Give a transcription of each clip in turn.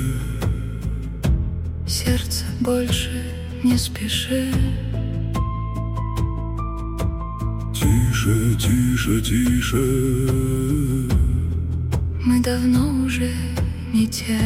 сердце, больше не спеши. Тише, тише, тише. Мы давно уже не те.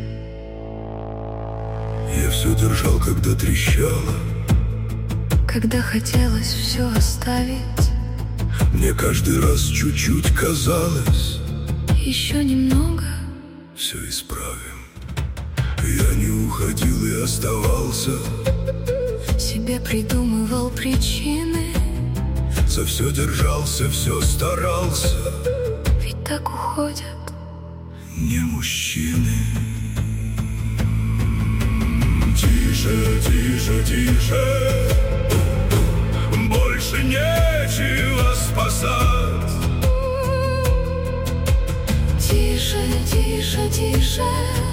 Я все держал, когда трещало, когда хотелось все оставить. мне каждый раз чуть-чуть казалось, еще немного, все исправим. Я не уходил и оставался, себе придумывал причины, за все держался, все старался. ведь так уходят не мужчины. Тише, тише, тише, больше нечего спасать. Тише, тише, тише,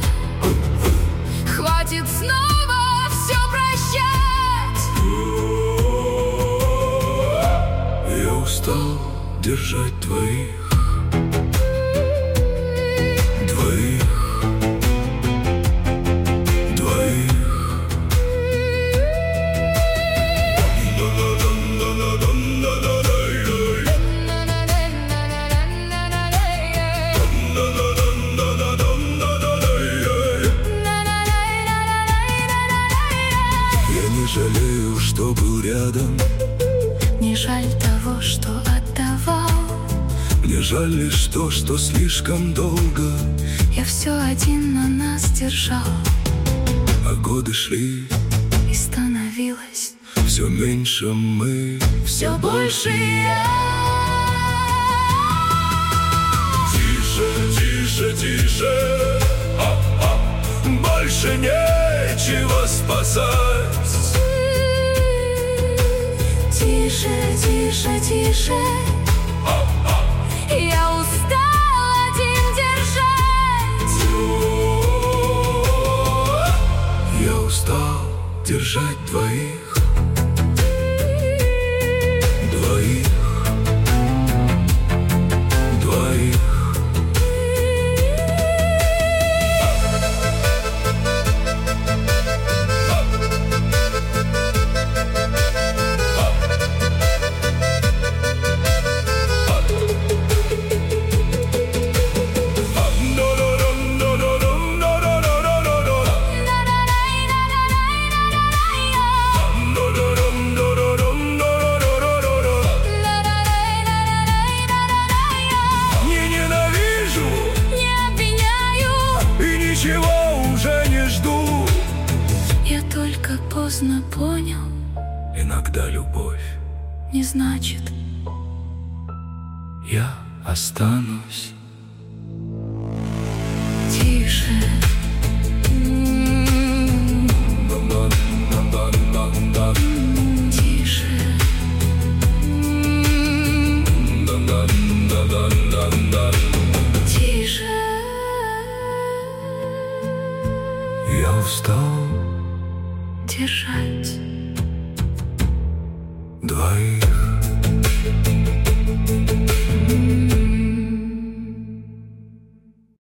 хватит снова все прощать. Я устал держать двоих. Не жалею, что был рядом, не жаль того, что отдавал. мне жаль лишь то, что слишком долго Я все один на нас держал, а годы шли, и становилось все меньше мы, все больше я. Тише, тише, тише, больше нечего спасать. Тише, тише, тише, я устал один держать. Я устал держать двоих. Двоих. Двоих. Ничего уже не жду. Я только поздно понял, иногда любовь не значит я останусь. тише. Тише. Тише. Я устал Держать двоих.